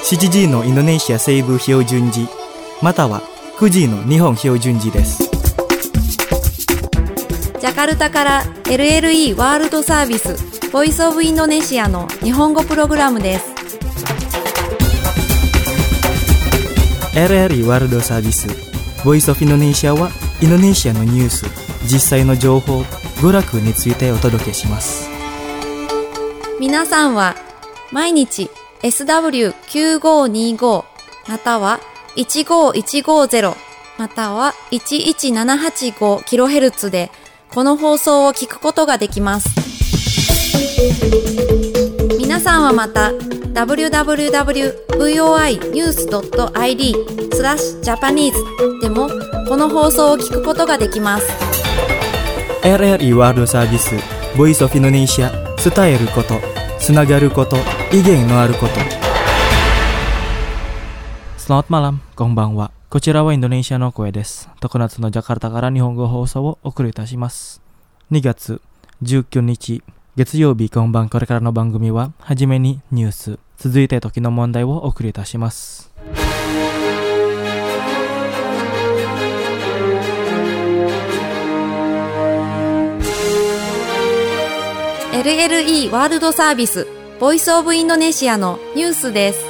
7時のインドネシア西部標準時または9時の日本標準時です。 ジャカルタから LLE ワールドサービスボイスオブインドネシアの日本語プログラムです。 LLE ワールドサービスボイスオブインドネシアはインドネシアのニュース、実際の情報、娯楽についてお届けします。 皆さんは毎日 SW9525 または15150または 11785kHz でこの放送を聞くことができます。皆さんはまた www.voinews.id/Japanese でもこの放送を聞くことができます。 LLE ワールドサービスボイスオブインドネシア、伝えること、つながること、意見のあること。Selamat malam、こんばんは。こちらはインドネシアの声です。常夏のジャカルタから日本語放送をお送りいたします。2月19日月曜日、こんばん。これからの番組ははじめにニュース、続いて時の問題をお送りいたします。 LLE ワールドサービスボイスオブインドネシアのニュースです。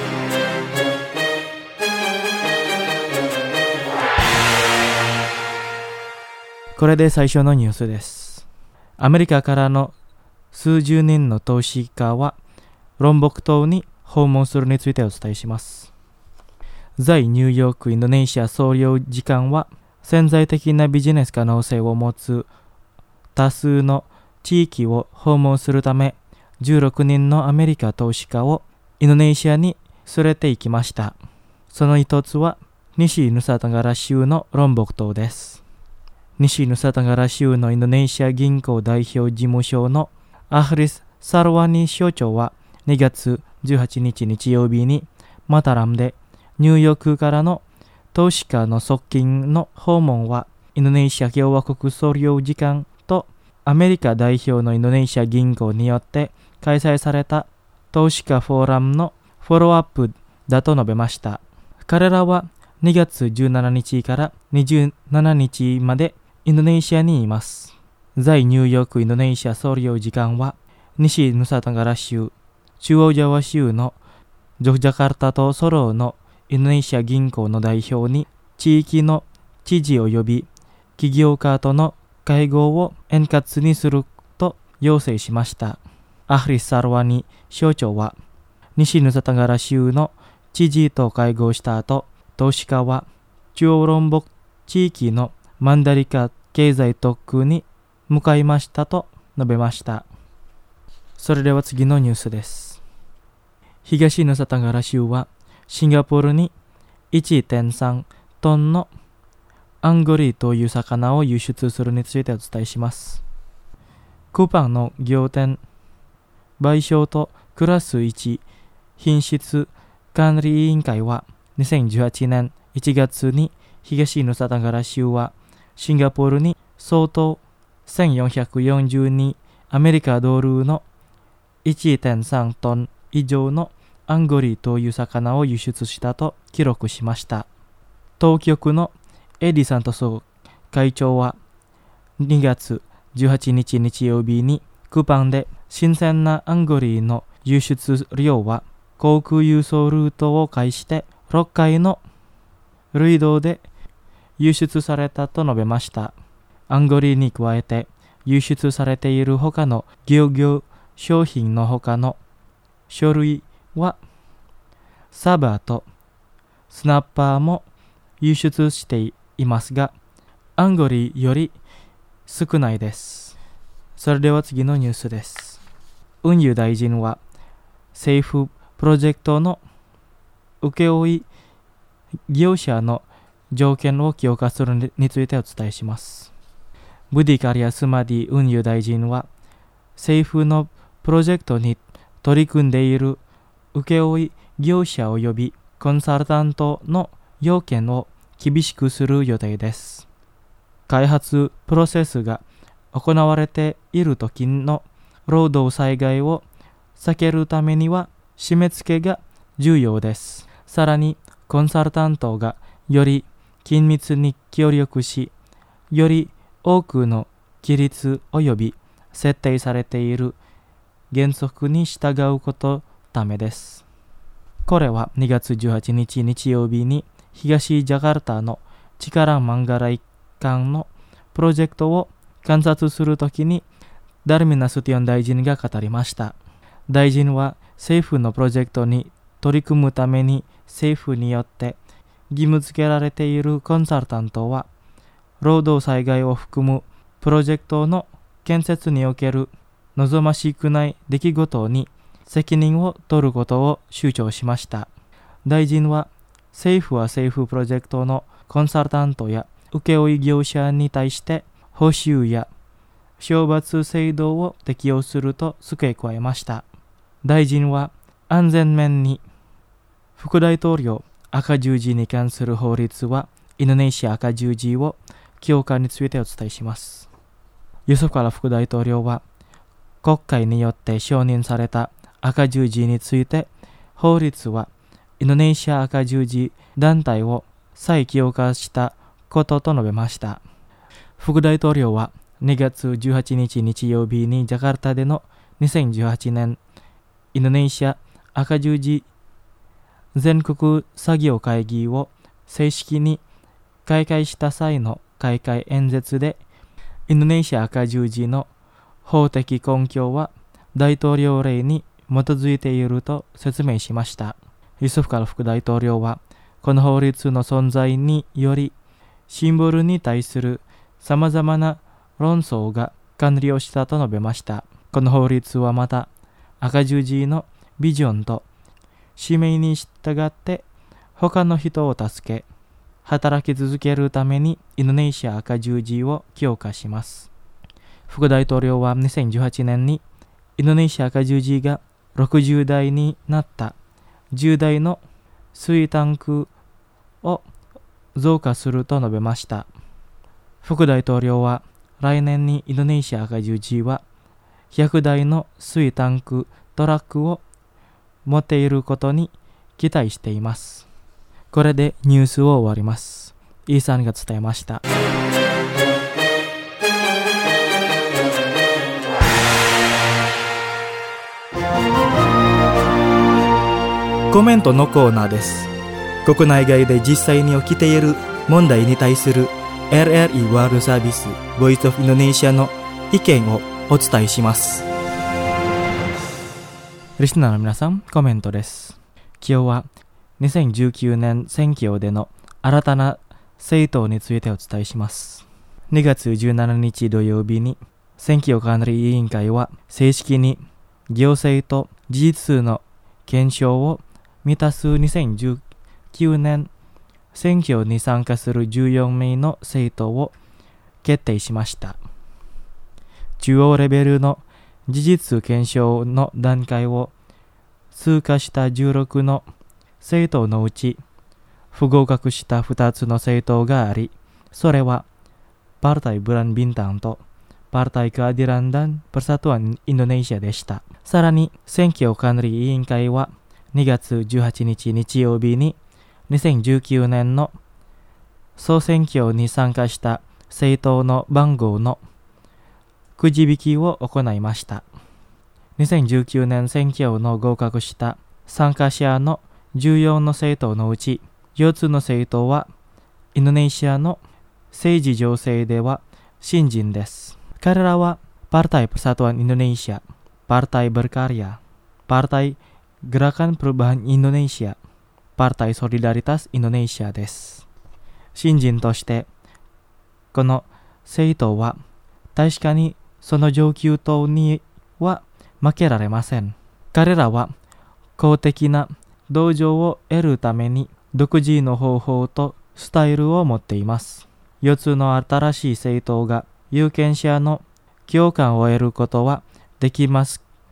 これで最初のニュースです。アメリカからの数十人の投資家はロンボク島に訪問するについてお伝えします。在ニューヨークインドネシア総領事館は潜在的なビジネス可能性を持つ多数の地域を訪問するため16人のアメリカ投資家をインドネシアに連れて行きました。その一つは西ヌサタガラ州のロンボク島です。西ヌサタガラ州のインドネシア銀行代表事務所のアフリス・サルワニ所長は2月18日日曜日にマタラムでニューヨークからの投資家の側近の訪問はインドネシア共和国総領事館とアメリカ代表のインドネシア銀行によって開催された投資家フォーラムのフォローアップだと述べました。彼らは2月17日から27日までインドネシアにいます。在ニューヨークインドネシア総領事館は西ヌサタガラ州、中央ジャワ州のジョクジャカルタとソロのインドネシア銀行の代表に地域の知事を呼び、起業家との会合を円滑にすると要請しました。アフリス・サルワニ所長は西ヌサタガラ州の知事と会合した後、投資家は中央ロンボク地域のマンダリカ経済特区に向かいましたと述べました。それでは次のニュースです。東ヌサタガラ州はシンガポールに 1.3 トンのアンゴリという魚を輸出するについてお伝えします。クパンの仰天賠償とクラス1品質管理委員会は2018年1月に東ヌサタガラ州はシンガポールに相当1442アメリカドルの 1.3 トン以上のアンゴリという魚を輸出したと記録しました。当局のエディ・サントソ会長は2月18日日曜日にクパンで新鮮なアンゴリの輸出量は航空輸送ルートを介して6回の類道で輸出されたと述べました。アンゴリに加えて輸出されている他の漁業商品の他の書類はサバとスナッパーも輸出していますが、アンゴリより少ないです。それでは次のニュースです。運輸大臣は政府プロジェクトの請負業者の条件を強化するについてお伝えします。ブディカリアスマディ運輸大臣は政府のプロジェクトに取り組んでいる請負業者及びコンサルタントの要件を厳しくする予定です。開発プロセスが行われている時の労働災害を避けるためには締め付けが重要です。さらにコンサルタントがより緊密に協力し、より多くの規律及び設定されている原則に従うことためです。これは2月18日日曜日に東ジャカルタのチカランマンガラ一環のプロジェクトを観察するときにダルミナスティオン大臣が語りました。大臣は政府のプロジェクトに取り組むために政府によって義務付けられているコンサルタントは労働災害を含むプロジェクトの建設における望ましくない出来事に責任を取ることを主張しました。大臣は政府は政府プロジェクトのコンサルタントや請負業者に対して報酬や処罰制度を適用すると付け加えました。大臣は安全面に副大統領赤十字に関する法律はインドネシア赤十字を強化についてお伝えします。ユソフカラ副大統領は国会によって承認された赤十字について法律はインドネシア赤十字団体を再強化したことと述べました。副大統領は2月18日日曜日にジャカルタでの2018年インドネシア赤十字全国作業会議を正式に開会した際の開会演説で、インドネシア赤十字の法的根拠は大統領令に基づいていると説明しました。ユソフカラ副大統領は、この法律の存在により、シンボルに対するさまざまな論争が完了したと述べました。この法律はまた、赤十字のビジョンと使命に従って他の人を助け、働き続けるためにインドネシア赤十字を強化します。副大統領は2018年にインドネシア赤十字が60台になった10台の水タンクを増加すると述べました。副大統領は来年にインドネシア赤十字は100台の水タンクトラックを持っていることに期待しています。これでニュースを終わります。イーさんが伝えました。コメントのコーナーです。国内外で実際に起きている問題に対する LRE ワールドサービス Voice of Indonesia の意見をお伝えします。リスナーの皆さん、コメントです。今日は2019年選挙での新たな政党についてお伝えします。2月17日土曜日に選挙管理委員会は正式に行政と事実数の検証を満たす2019年選挙に参加する14名の政党を決定しました。中央レベルの事実数検証の段階を通過した16の政党のうち不合格した2つの政党があり、それはPartai Bulan BintangとPartai Keadilan dan Persatuan Indonesia でした。さらに選挙管理委員会は2月18日日曜日に2019年の総選挙に参加した政党の番号のくじ引きを行いました。2019年選挙の合格した参加者の14の政党のうち4つの政党はインドネシアの政治情勢では新人です。彼らはPartai Persatuan Indonesia, Partai Berkarya, Partai Gerakan Perubahan Indonesia, Partai Solidaritas Indonesia です。新人としてこの政党は確かにその上級党には負けられません。彼らは公的な同情を得るために独自の方法とスタイルを持っています。4つの新しい政党が有権者の共感を得ることはできます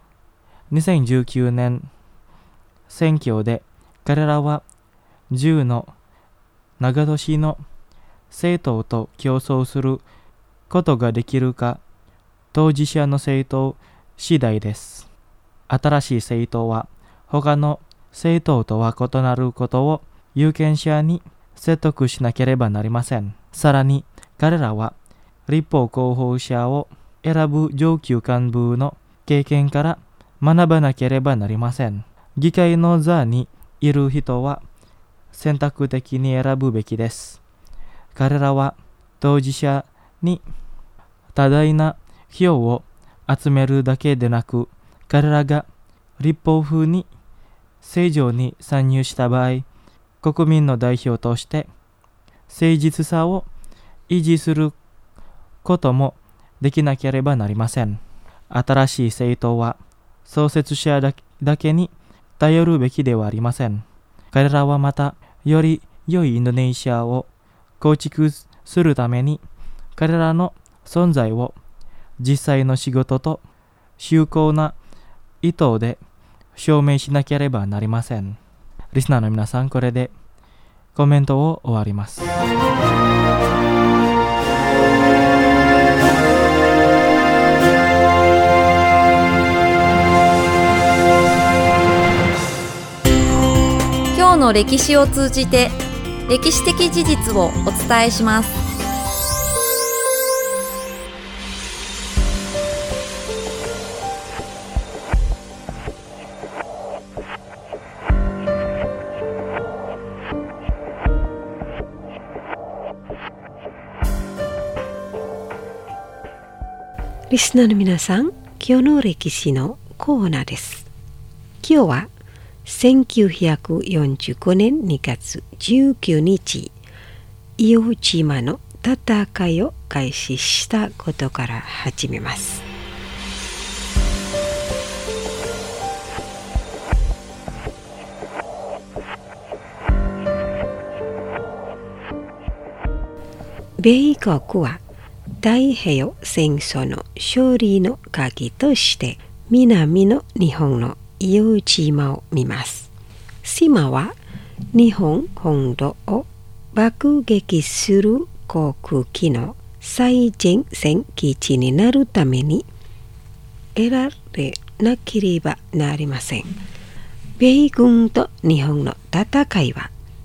。2019年選挙で彼らは10の長年の政党と競争することができるか当事者の政党次第です。新しい政党は他の政党とは異なることを有権者に説得しなければなりません。さらに彼らは立法候補者を選ぶ上級幹部の経験から学ばなければなりません。議会の座にいる人は選択的に選ぶべきです。彼らは当事者に多大な票を集めるだけでなく、彼らが立法府に政情に参入した場合、国民の代表として誠実さを維持することもできなければなりません。新しい政党は創設者だけに頼るべきではありません。彼らはまたより良いインドネシアを構築するために彼らの存在を実際の仕事と崇高な意図で証明しなければなりません。リスナーの皆さん、これでコメントを終わります。 今日の歴史を通じて歴史的事実をお伝えします。 リスナーの皆さん、今日の歴史のコーナーです。今日は1945年2月19日、伊予島の戦いを開始したことから始めます。米国は太平洋戦争の勝利の鍵として南の日本の伊予島を見ます。島は日本本土を爆撃する航空機の最前線基地になるために得られなければなりません。米軍と日本の戦いは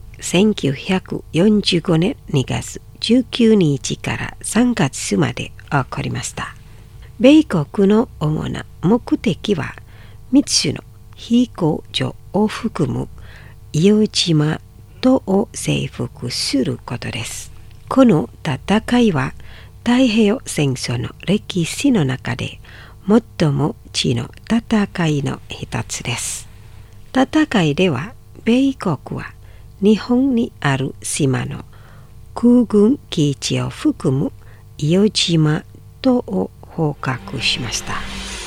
1945年2月19日から3月まで起こりました。米国の主な目的は3つの飛行場を含む伊予島等を征服することです。この戦いは太平洋戦争の歴史の中で最も血の戦いの一つです。戦いでは米国は日本にある島の空軍基地を含む伊予島等を捕獲しました。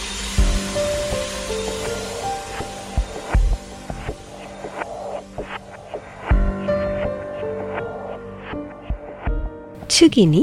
次に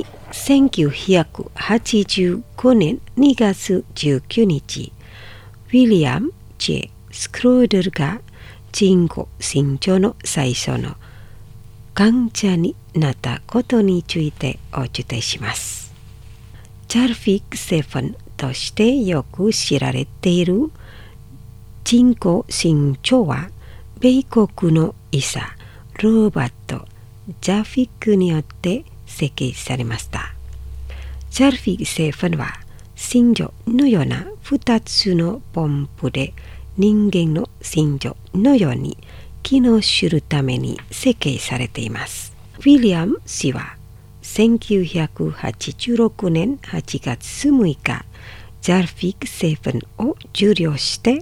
1985年2月19日、ウィリアム・J・スクローデルが人工心臓の最初の患者になったことについてお伝えします。チャルフィック7としてよく知られている人工心臓は米国の医者ロバート・ジャフィックによって設計されました。チャルフィック7は心臓のような2つのポンプで人間の心臓のように機能するために設計されています。ウィリアム氏は1986年8月6日、ジャルフィック7を受領して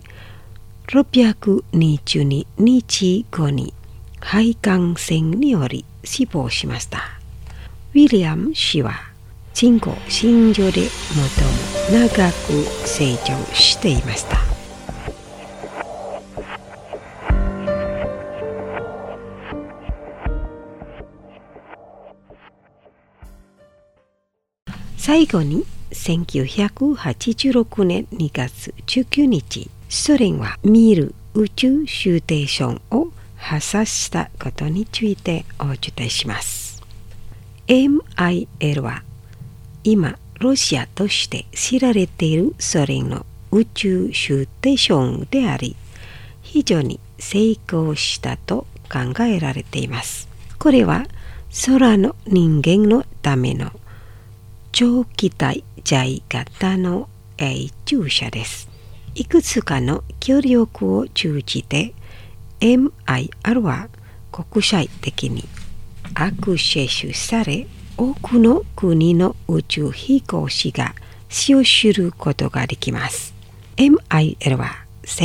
622日後に肺感染により死亡しました。ウィリアム氏は人工心臓で最も長く成長していました。最後に1986年2月19日、ソ連はミル宇宙ステーションを破壊したことについてお伝えします。MIL は今ロシアとして知られているソ連の宇宙ステーションであり、非常に成功したと考えられています。これは空の人間のための超機体J型の注射です。いくつかの協力を通じて MIR は国際的にアクセスされ、多くの国の宇宙飛行士が使用することができます。MIR は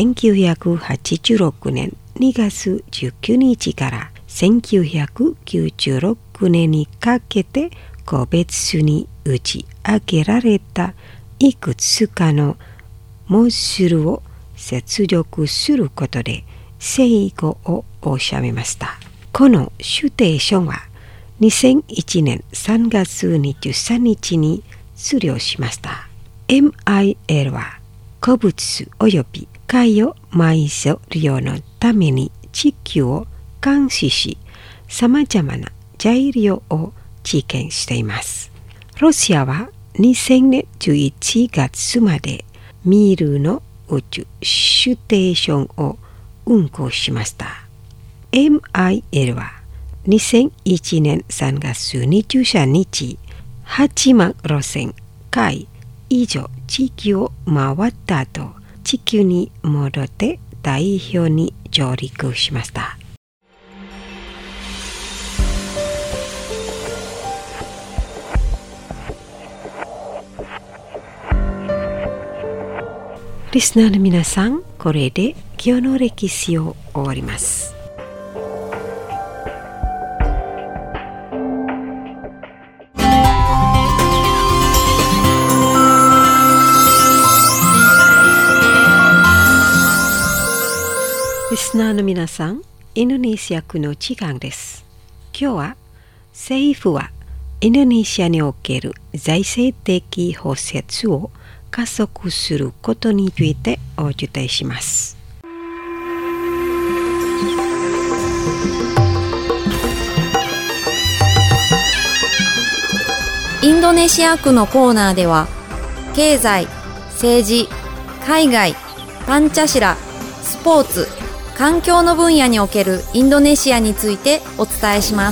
1986年2月19日から1996年にかけて個別に打ち上げられたいくつかのモジュールを接続することで成功を収めました。このステーションは2001年3月23日に終了しました。MIR は鉱物及び海洋埋蔵量のために地球を監視し、さまざまな材料を実験しています。ロシアは2000年11月までミルの宇宙ステーションを運行しました。MIR は2001年3月23日、8万6000回以上地球を回った後、地球に戻って太陽に上陸しました。リスナーの皆さん、これで今日の歴史を終わります。リスナーの皆さん、インドネシア区の時間です。今日は政府はインドネシアにおける財政的包摂を加速することについてお伝えします。 インドネシア区のコーナーでは、経済、政治、海外、パンチャシラ、スポーツ、環境の分野におけるインドネシアについてお伝えします。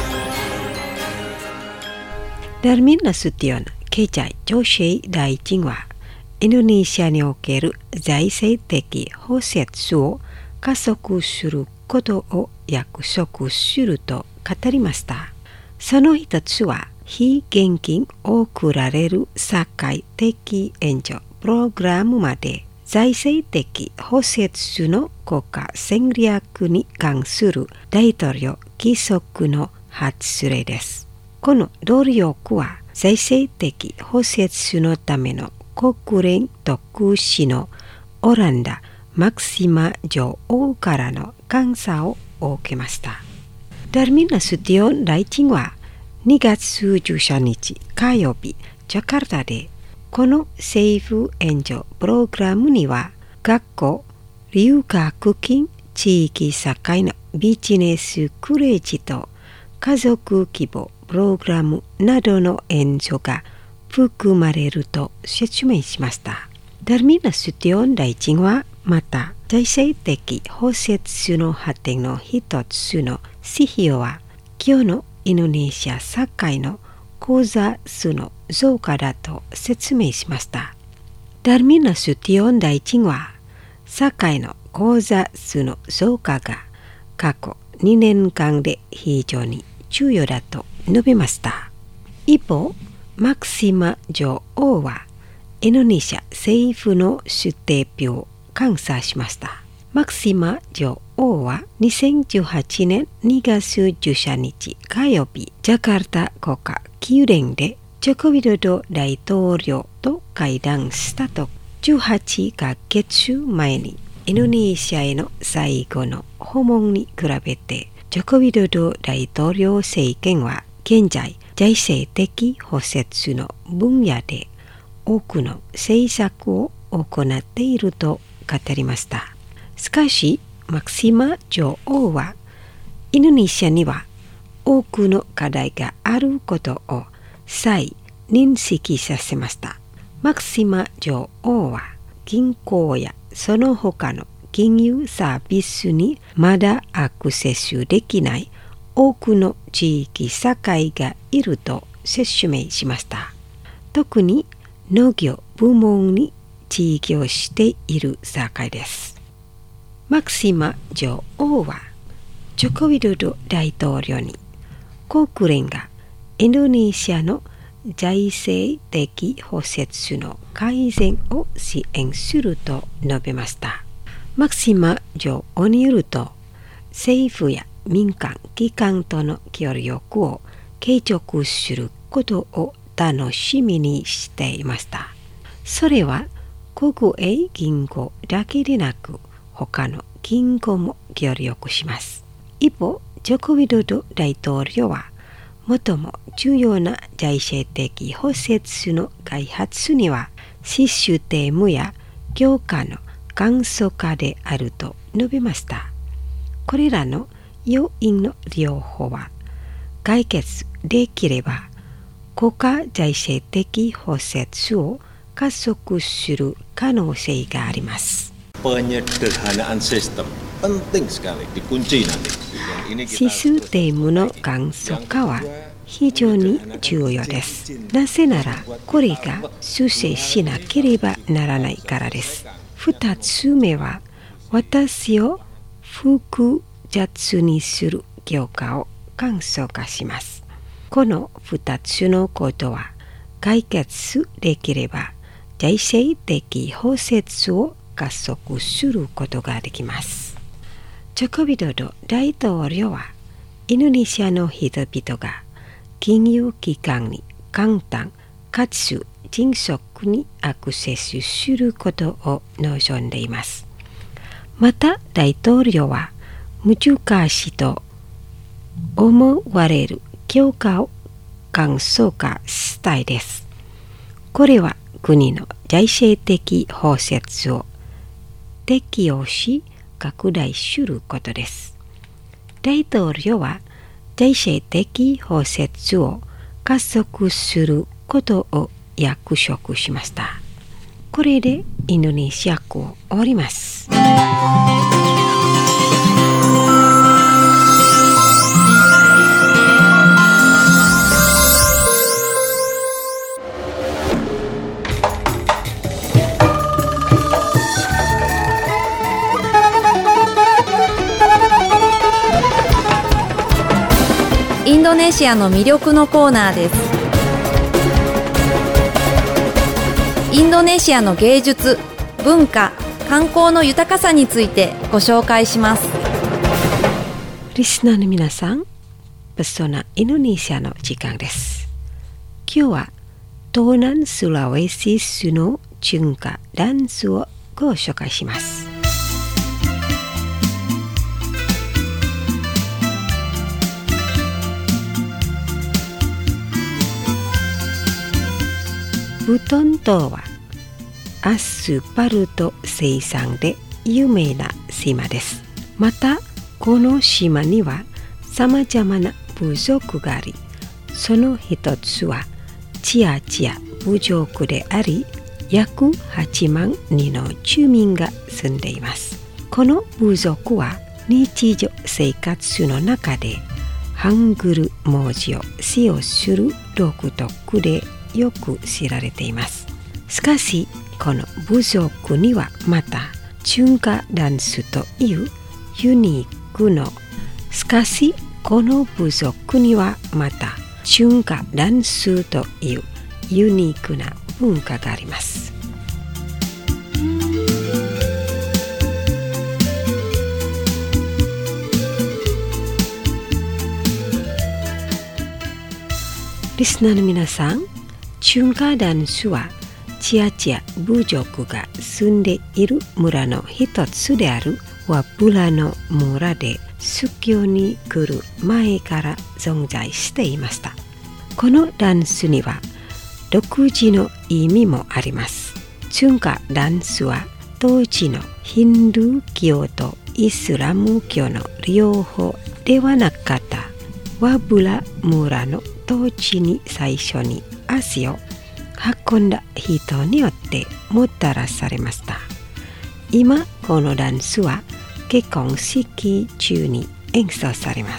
ダルミンナスティオン経済情勢大臣は、インドネシアにおける財政的包摂を加速することを約束すると語りました。その一つは、非現金を送られる社会的援助プログラムまで財政的包摂の国家戦略に関する大統領規則の発令です。この努力は財政的包摂のための国連特使のオランダマクシマ女王からの感謝を受けました。ダルミナスティオン大臣は2月13日火曜日、ジャカルタでこの政府援助プログラムには学校、留学金、地域社会のビジネスクレジと家族規模プログラムなどの援助が含まれると説明しました。ダルミナスティオン大臣はまた財政的包摂の発展の一つの指標は今日のインドネシア社会の口座数の増加だと説明しました。ダルミナスティオン大臣は社会の口座数の増加が過去2年間で非常に重要だと述べました。一方、マクシマ女王はインドネシア政府の出廷表を感謝しました。マクシマ女王は2018年2月13日火曜日、ジャカルタ国家宮殿でジョコビドド大統領と会談したと、18ヶ月前にインドネシアへの最後の訪問に比べて、ジョコビドド大統領政権は現在財政的包摂の分野で多くの政策を行っていると語りました。しかし、マクシマ女王はインドネシアには多くの課題があることを再認識させました。マクシマ女王は銀行やその他の金融サービスにまだアクセスできない多くの地域社会がいると説明しました。特に農業部門に地域をしている社会です。マクシマ女王はジョコウィドド大統領に国連がインドネシアの財政的包摂の改善を支援すると述べました。マクシマ女王によると、政府や民間機関との協力を継続することを楽しみにしていました。それは国営銀行だけでなく、他の銀行も協力します。一方、ジョコウィドド大統領は、最も重要な財政的包摂の開発にはシステムや強化の簡素化であると述べました。これらの要因の両方は解決できれば国家財政的包摂を加速する可能性があります。 Penyederhanaan sistem penting sekali dikunci nanti. システムの簡素化は非常に重要です。なぜならこれが修正しなければならないからです。2つ目は私を複雑にする強化を簡素化します。この2つのことは解決できれば財政的包摂を加速することができます。ジョコウィドド大統領はインドネシアの人々が金融機関に簡単かつ迅速にアクセスすることを望んでいます。また大統領は難しいと思われる強化を簡素化したいです。これは国の財政的包摂を適用し拡大することです。大統領は財政的包摂を加速することを約束しました。これでインドネシア語を終わります。 インドネシアの魅力のコーナーです。インドネシアの芸術、文化、観光の豊かさについてご紹介します。 リスナーの皆さん、ペソナインドネシアの時間です。今日は東南スラウェシ州の文化ダンスをご紹介します。ブトン島はアスファルト生産で有名な島です。またこの島にはさまざまな部族があり、その一つはチアチア部族であり、約8万人の住民が住んでいます。この部族は日常生活の中でハングル文字を使用する独特でよく知られています。しかしこの部族にはまた中華ダンスというユニークのしかしこの部族にはまた中華ダンスというユニークな文化があります。リスナーの皆さん、中華ダンスはチアチア部族が住んでいる村の一つであるワプラの村で修行に来る前から存在していました。このダンスには独自の意味もあります。中華ダンスは当時のヒンドゥー教とイスラム教の両方ではなかったワプラ村の土地に最初に足を運んだ人によってもたらされました。今このダンスは結婚式中に演奏されます。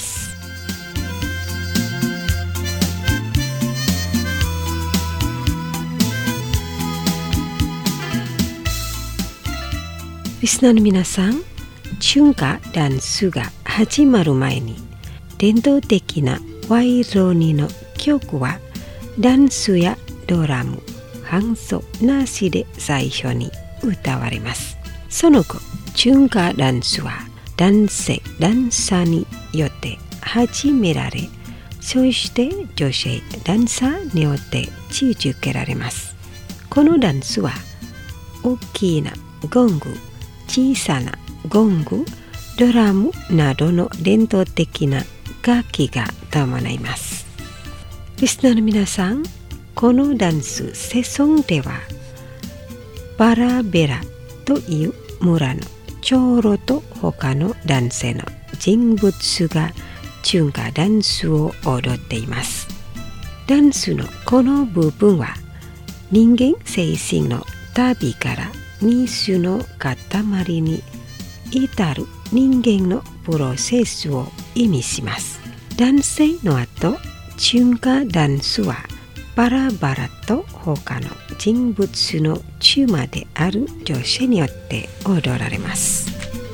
リスナーの皆さん、春夏ダンスが始まる前に伝統的なワイロニの曲はダンスやドラム、伴奏なしで最初に歌われます。その後、春夏ダンスは男性ダンサーによって始められ、そして女性ダンサーによって続けられます。このダンスは大きなゴング、小さなゴング、ドラムなどの伝統的な楽器が伴います。リスナーの皆さん、このダンスセソンではバラベラという村の長老と他の男性の人物が春夏ダンスを踊っています。ダンスのこの部分は人間精神の旅から水の塊に至る人間のプロセスを意味します。男性の後、春夏ダンスはバラバラと他の人物の妻である女性によって踊られます。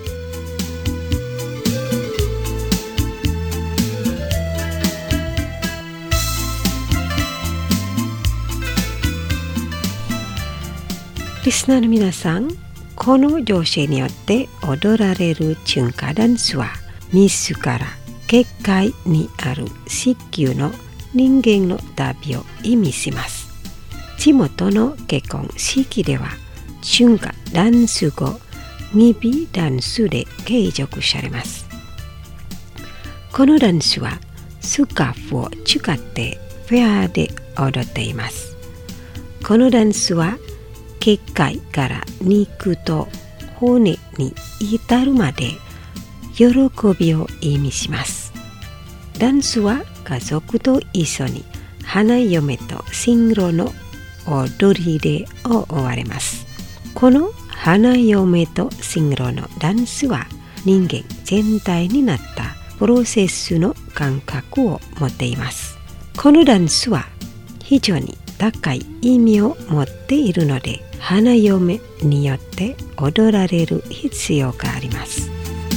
リスナーの皆さん、この女性によって踊られる春夏ダンスは自ら結界にある地球の人間の旅を意味します。地元の結婚式では春夏ダンス後、二尾ダンスで継続されます。このダンスはスカーフを使ってフェアで踊っています。このダンスは結界から肉と骨に至るまで喜びを意味します。ダンスは家族と一緒に花嫁と新郎の踊りで終わります。この花嫁と新郎のダンスは人間全体になったプロセスの感覚を持っています。このダンスは非常に高い意味を持っているので、花嫁によって踊られる必要があります。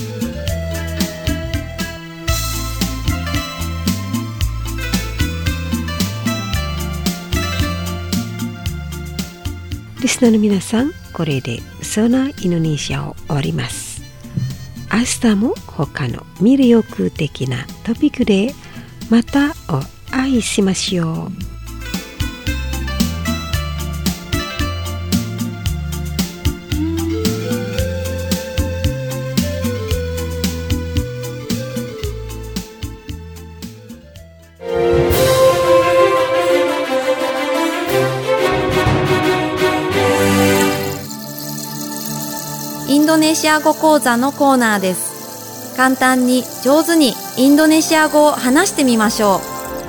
リスナーの皆さん、これでそのインドネシアを終わります。明日も他の魅力的なトピックでまたお会いしましょう。 インドネシア語講座のコーナーです。簡単に上手にインドネシア語を話してみましょう。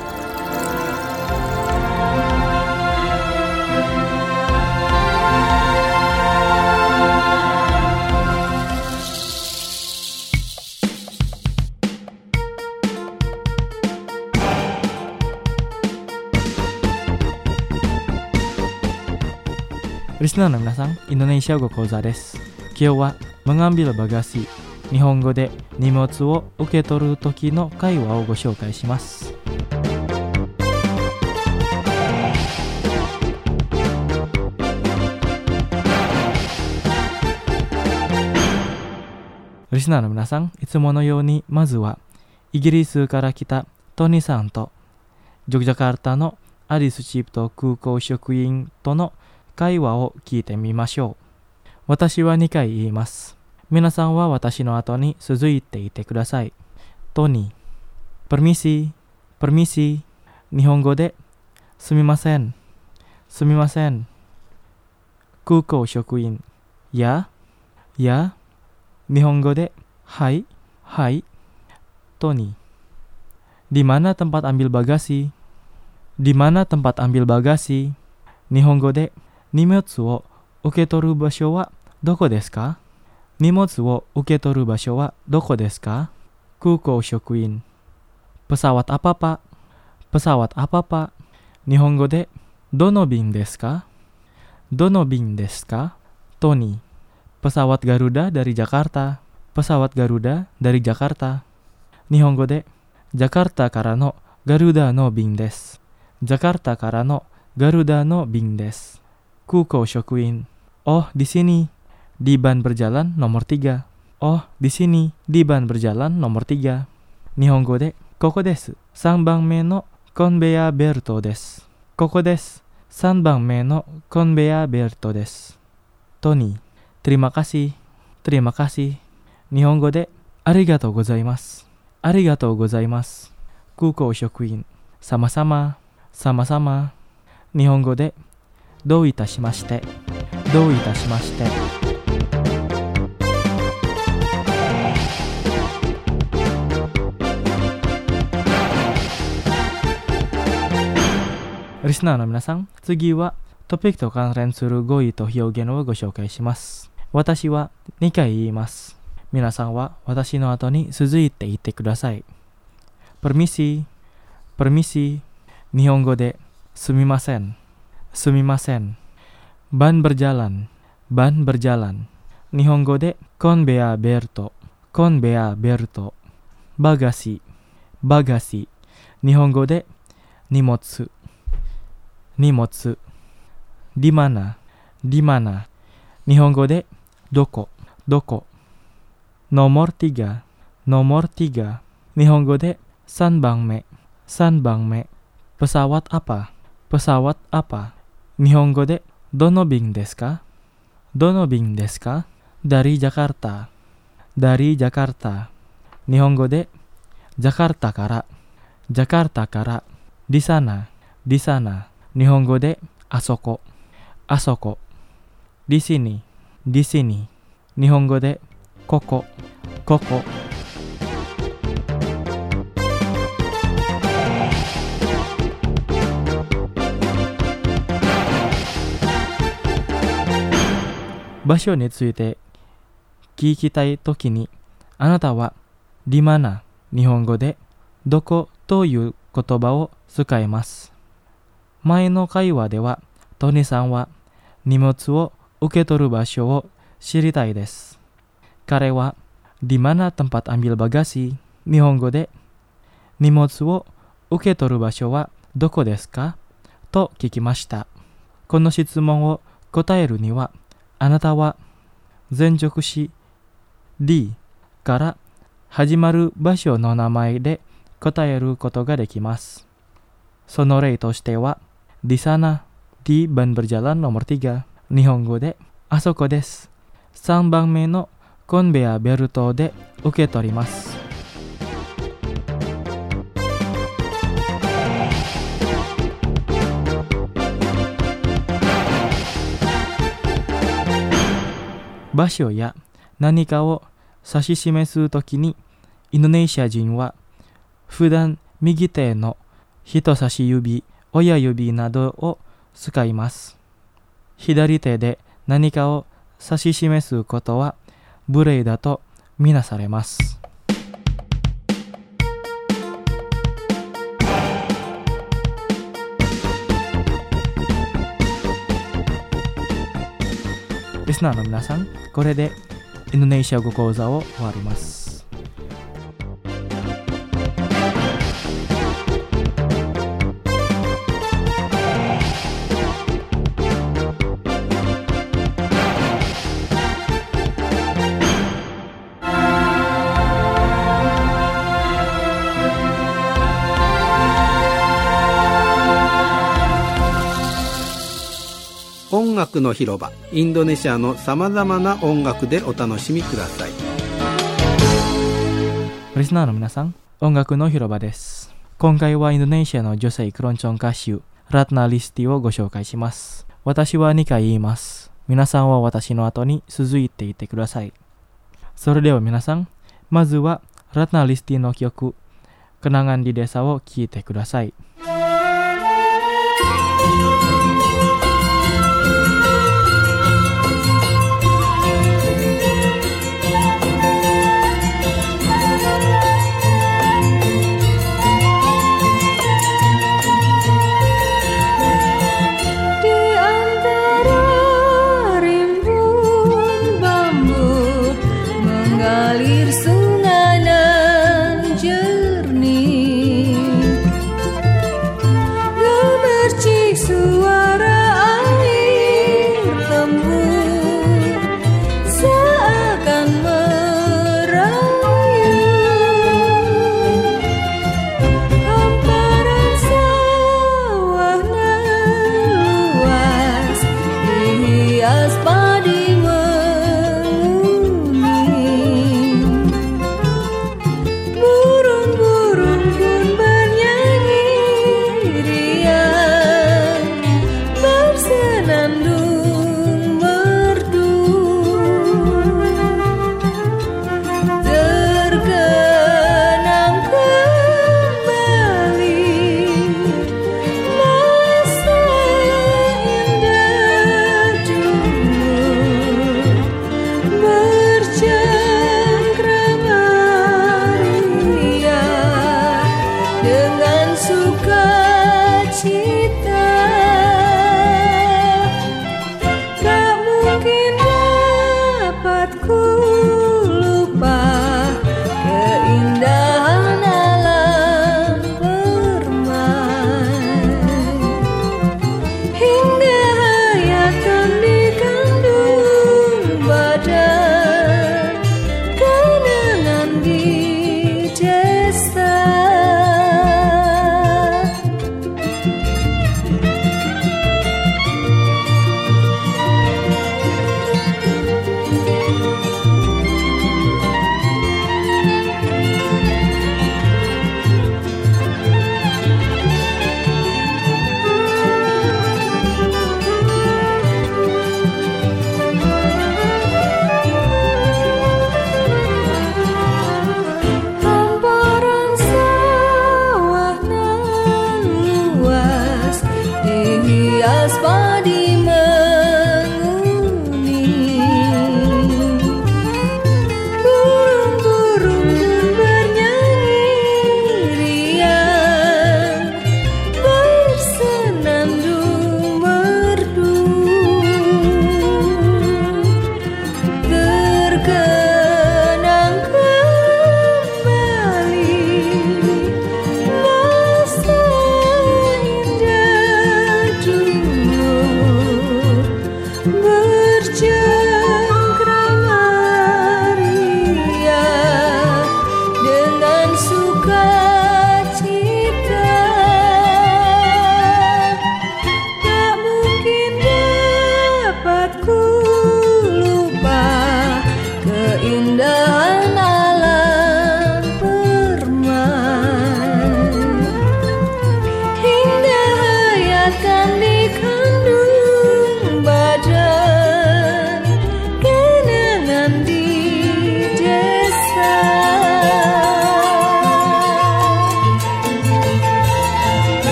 リスナーの皆さん、インドネシア語講座です。今日はmengambil bagasi、日本語で荷物を受け取る時の会話をご紹介します。リスナーの皆さん、いつものようにまずはイギリスから来たトニーさんとジョグジャカルタのアリスチープと空港職員との会話を聞いてみましょう。私は2回言います。皆さんは私の後に続いていてください。トニー、permisi、permisi、日本語ですみません、すみません。空港職員、や、や、日本語ではい、はい。トニー、di mana tempat ambil bagasi、di mana tempat ambil bagasi、日本語で荷物を受け取る場所はどこですか？ 荷物を受け取る場所はどこですか？空港職員。pesawat apa pak? pesawat apa pak? 日本語でどの便ですか？どの便ですか？トニー。pesawat Garuda dari Jakarta. pesawat Garuda dari Jakarta。日本語でジャカルタからのガルダの便です。ジャカルタからのガルダの便です。空港職員。Oh, di sini. Di ban berjalan nomor 3. Oh, di sini. Di ban berjalan nomor 3. 日本語でここです。3番目のコンベヤーベルトです。ここです。3番目のコンベヤーベルトです。トニー。terima kasih。terima kasih。日本語でありがとうございます。ありがとうございます。空港職員。sama-sama。sama-sama。日本語でどういたしまして。どういたしまして。リスナーの皆さん、次はトピックと関連する語彙と表現をご紹介します。私は2回言います。皆さんは私の後に続いて言ってください。permisi、permisi。日本語ですみません、すみません。ban berjalan、ban berjalan。日本語でコンベヤーベルト、コンベヤーベルト。バガシ、バガシ。日本語で荷物、荷物。di mana、di mana。日本語でどこ、どこ。nomor 3、nomor 3。日本語で3番目、3番目。pesawat apa、pesawat apa。日本語でどの便ですか、どの便ですか。dari Jakarta、dari Jakarta。日本語でジャカルタから、ジャカルタから。di sana、di sana。日本語であそこ、あそこ。di sini、di sini。日本語でここ、ここ。場所について聞きたいときに、あなたはdi mana、日本語でどこという言葉を使います。前の会話ではトニさんは荷物を受け取る場所を知りたいです。彼はdi mana tempat ambil bagasi、日本語で荷物を受け取る場所はどこですかと聞きました。この質問を答えるには、あなたは前述詞 D から始まる場所の名前で答えることができます。その例としては、di sana、di ban berjalan nomor 3。日本語であそこです。3番目のコンベヤーベルトで受け取ります。場所や何かを指し示すときに、インドネシア人は普段右手の人差し指、親指などを使います。左手で何かを指し示すことは無礼だとみなされます。リスナーの皆さん、これでインドネシア語講座を終わります。 音楽の広場、インドネシアのさまざまな音楽でお楽しみください。 リスナーの皆さん、音楽の広場です。今回はインドネシアの女性クロンチョン歌手ラトナ・リスティをご紹介します。私は2回言います。皆さんは私の後に続いていってください。それでは皆さん、まずはラトナ・リスティの曲Kenangan di Desaを聴いてください。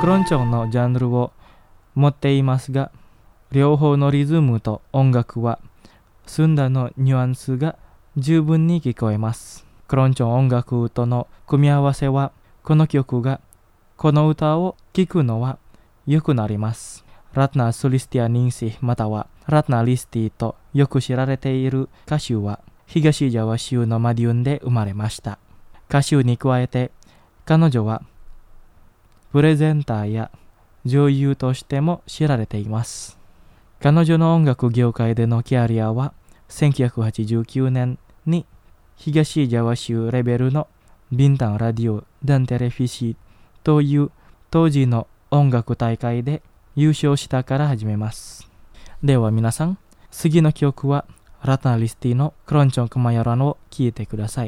クロンチョンのジャンルを持っていますが、両方のリズムと音楽は澄んだのニュアンスが十分に聞こえます。クロンチョン音楽との組み合わせは、この曲がこの歌を聴くのは良くなります。ラトナ・スリスティア・ニンシまたはラトナ・リスティとよく知られている歌手は東ジャワ州のマディウンで生まれました。歌手に加えて彼女はプレゼンターや女優としても知られています。彼女の音楽業界でのキャリアは1989年に東ジャワ州レベルのビンタンラディオ・ダンテレフィシーという当時の音楽大会で優勝したから始めます。では皆さん、次の曲はラトナ・リスティのクロンチョン・クマヤランを聴いてください。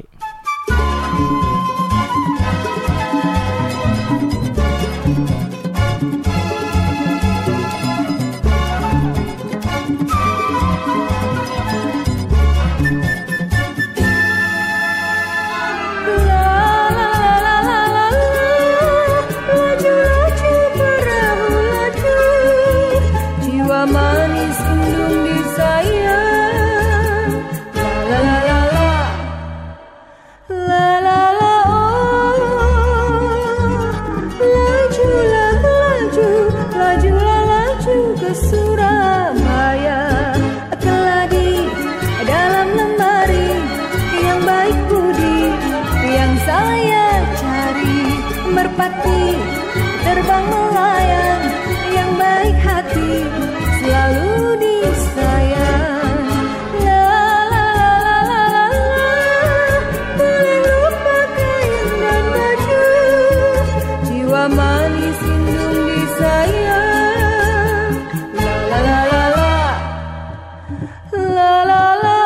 Terbang melayang yang baik hati selalu disayang. La la la la la la, boleh lupa kain dan baju, jiwa manis indung disayang. La la la la la, la la la,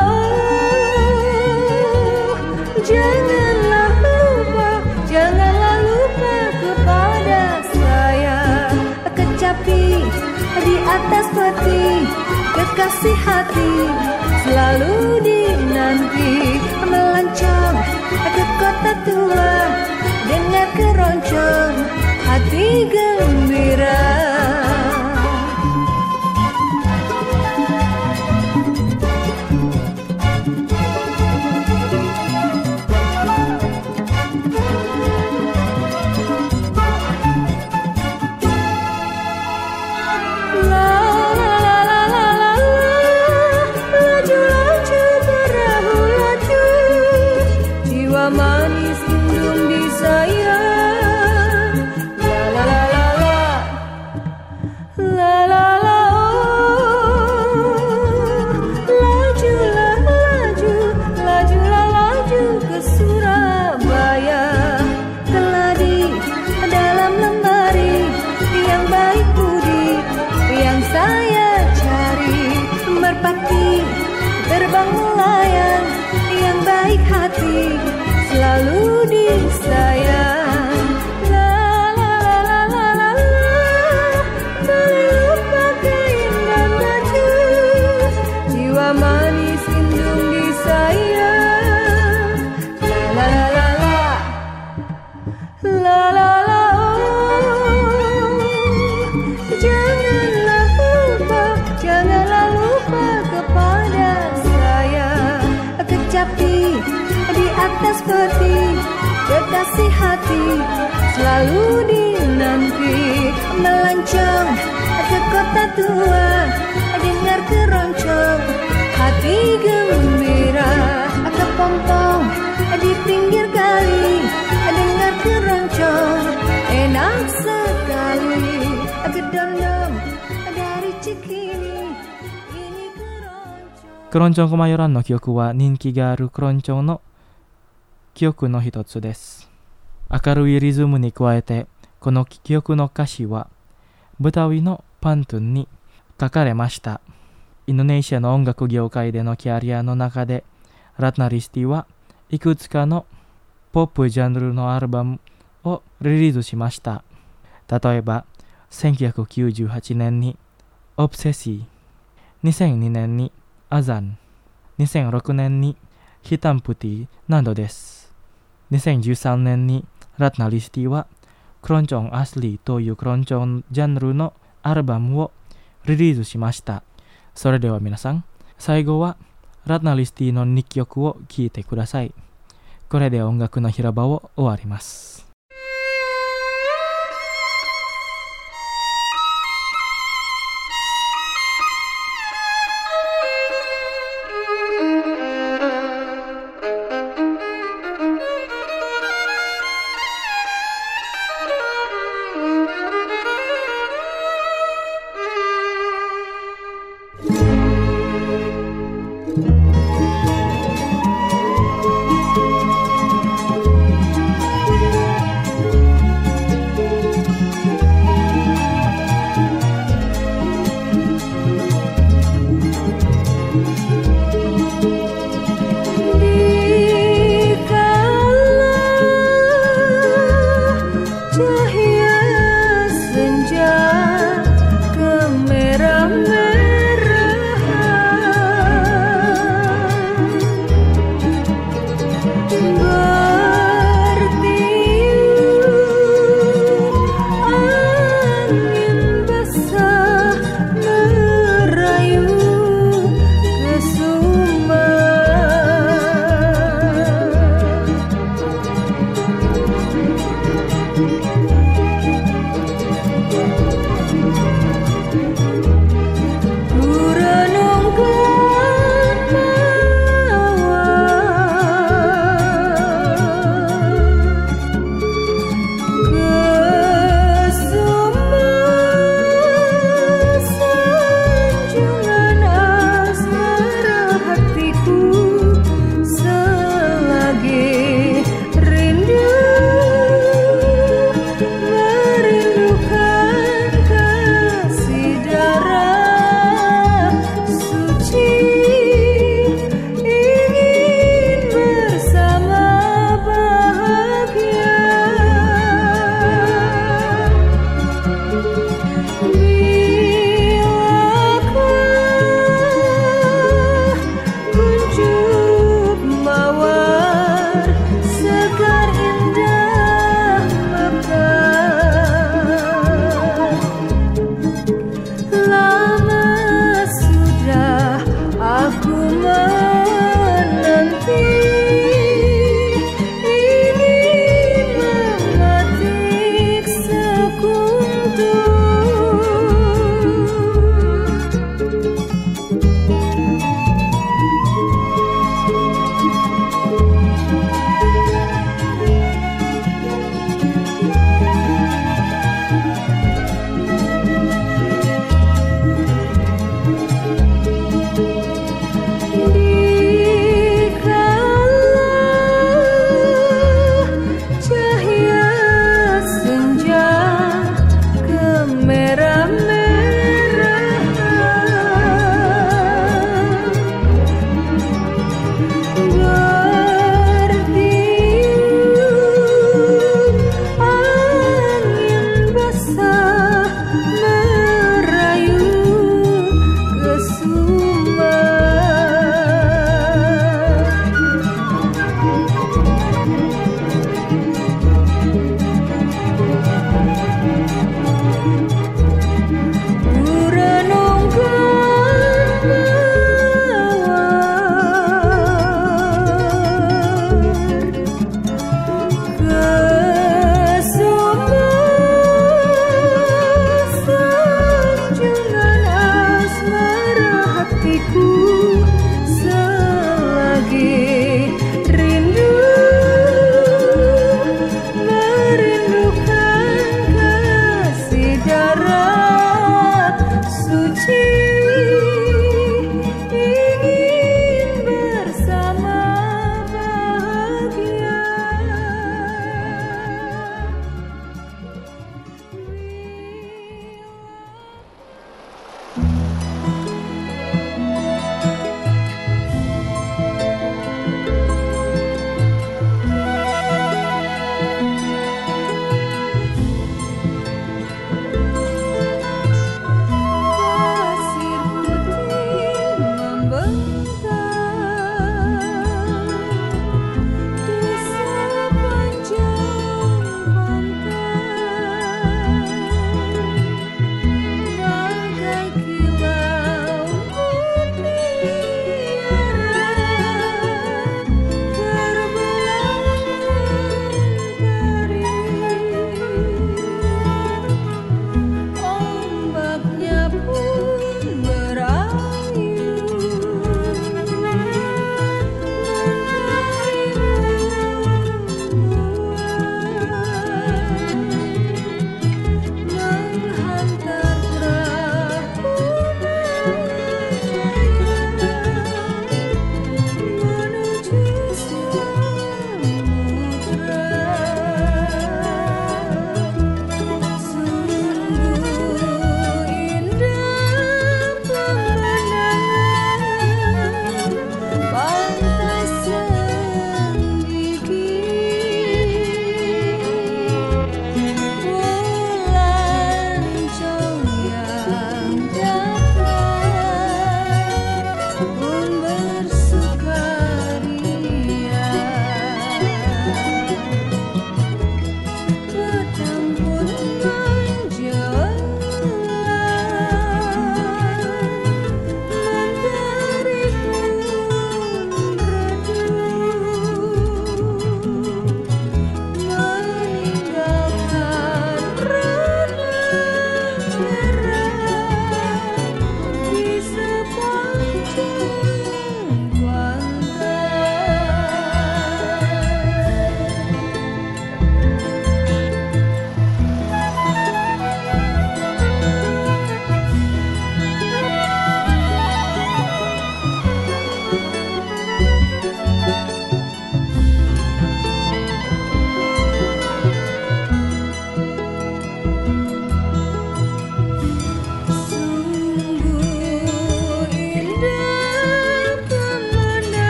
oh, janganlah lupa, janganlah lupa kepada kecapi di atas peti kekasih hati selalu dinanti, melancong ke kota tua dengar keroncong hati gembira. Terbang melayang yang baik hati selalu disayang. La la la la la la, boleh lupa kain dan baju, jiwa manis indung disayang. La la la la la, la la la, oh, janganlah lupa, janganlah lupa kepada kecapi di atas peti kekasih hati selalu dinanti, melancong ke kota tua dengar keroncong hati gembira, kepompong di pinggir kali dengar keroncong enak sekali, gedondong dari Cikini. クロンチョン・コマヨランの曲は人気があるクロンチョンの曲の一つです。明るいリズムに加えて、この曲の歌詞はブタウィのパントゥンに書かれました。インドネシアの音楽業界でのキャリアの中で、ラトナ・リスティはいくつかのポップジャンルのアルバムをリリースしました。例えば、1998年にオブセシー、2002年にアザン、2006年にヒタンプティなどです。2013年にラトナ・リスティはクロンチョンアスリーというクロンチョンジャンルのアルバムをリリースしました。それでは皆さん、最後はラトナリスティの2曲を聴いてください。これで音楽の広場を終わります。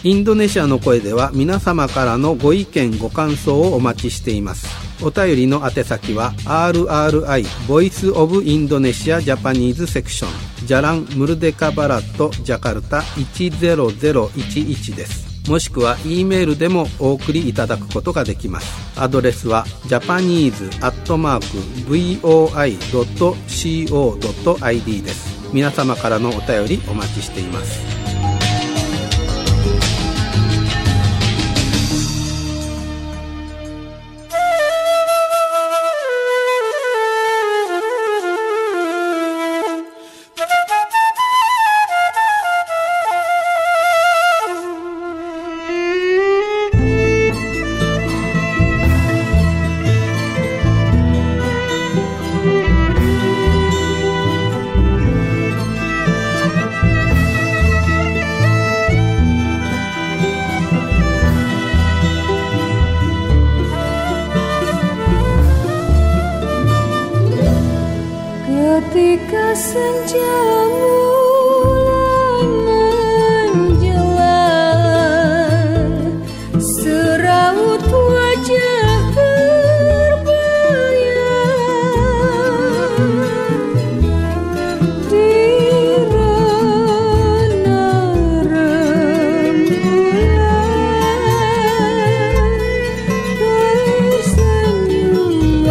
インドネシアの声では皆様からのご意見ご感想をお待ちしています。お便りの宛先は RRI Voice of Indonesia Japanese Section ジャラン・ムルデカバラットジャカルタ10011です。もしくは E メールでもお送りいただくことができます。アドレスは japanese@voi.co.id です。皆様からのお便りお待ちしています。 Ketika senja mulai menjelang, seraut wajah berbayang di rona rembulan, tersenyum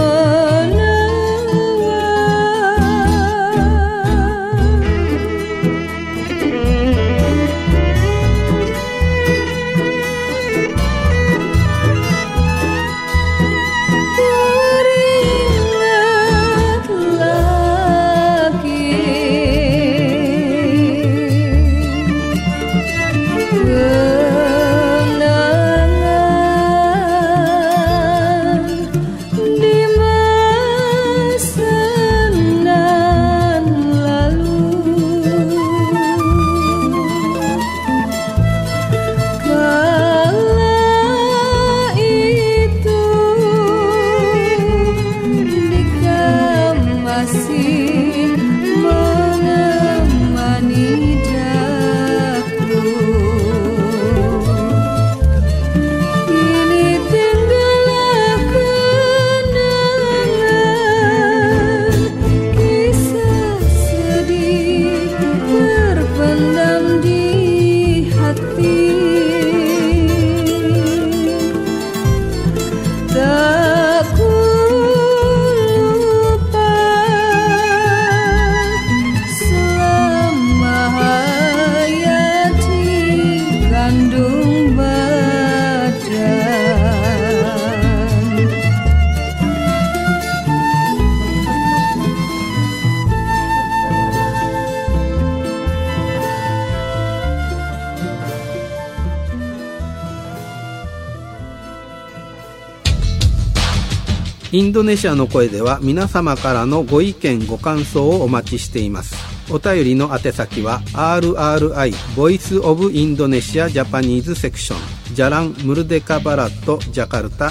インドネシアの声では皆様からのご意見ご感想をお待ちしています。お便りの宛先は RRI Voice of Indonesia Japanese Section ジャラン・ムルデカバラットジャカルタ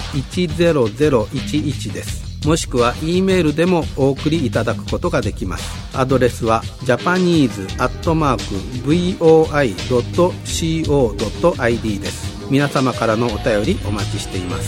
10011です。もしくは E メールでもお送りいただくことができます。アドレスは japanese@voi.co.id です。皆様からのお便りお待ちしています。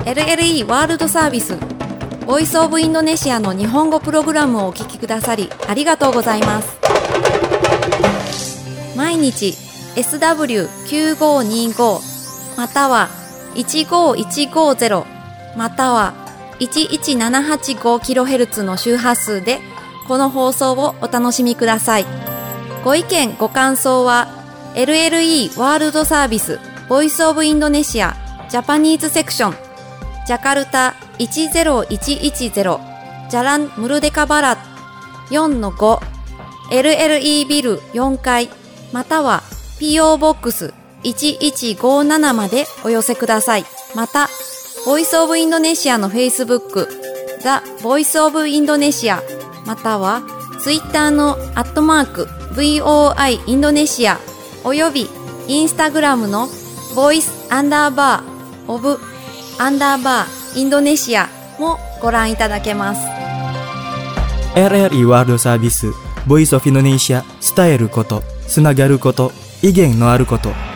LLE ワールドサービスボイスオブインドネシアの日本語プログラムをお聞きくださりありがとうございます。毎日 SW9525 または15150または 11785kHz の周波数でこの放送をお楽しみください。ご意見ご感想は LLE ワールドサービスボイスオブインドネシアジャパニーズセクションジャカルタ10110ジャランムルデカバラ 4-5 LLE ビル4階または PO ボックス1157までお寄せください。またボイスオブインドネシアの Facebook ザ・ボイスオブインドネシアまたは Twitter の@VOI インドネシアおよびインスタグラムのボイス_オブ_インドネシアもご覧いただけます。 LLE ワールドサービスボイスオブインドネシア伝えることつながること威厳のあること